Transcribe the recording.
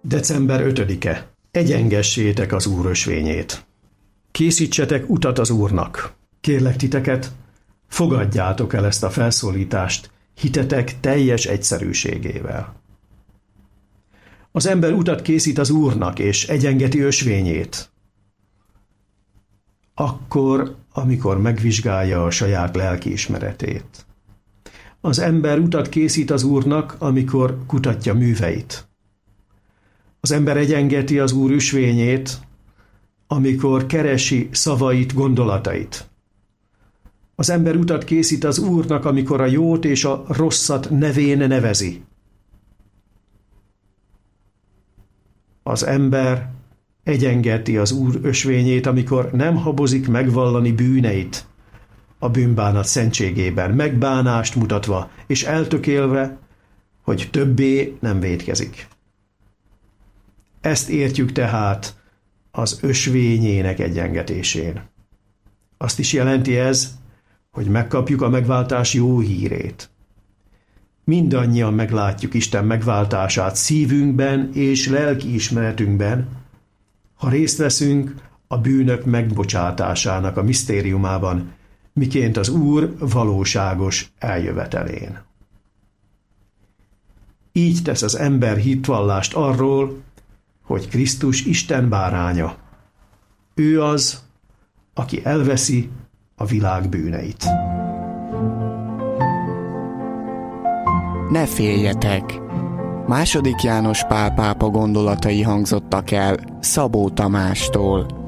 December 5-e. Egyengessétek az Úr ösvényét. Készítsetek utat az Úrnak. Kérlek titeket, fogadjátok el ezt a felszólítást hitetek teljes egyszerűségével. Az ember utat készít az Úrnak, és egyengeti ösvényét. Akkor, amikor megvizsgálja a saját lelkiismeretét. Az ember utat készít az Úrnak, amikor kutatja műveit. Az ember egyengeti az Úr ösvényét, amikor keresi szavait, gondolatait. Az ember utat készít az Úrnak, amikor a jót és a rosszat nevén nevezi. Az ember egyengeti az Úr ösvényét, amikor nem habozik megvallani bűneit a bűnbánat szentségében, megbánást mutatva és eltökélve, hogy többé nem vétkezik. Ezt értjük tehát az ösvényének egyengetésén. Azt is jelenti ez, hogy megkapjuk a megváltás jó hírét. Mindannyian meglátjuk Isten megváltását szívünkben és lelkiismeretünkben, ha részt veszünk a bűnök megbocsátásának a misztériumában, miként az Úr valóságos eljövetelén. Így tesz az ember hitvallást arról, hogy Krisztus Isten báránya. Ő az, aki elveszi a világ bűneit. Ne féljetek! II. János Pál pápa gondolatai hangzottak el Szabó Tamástól.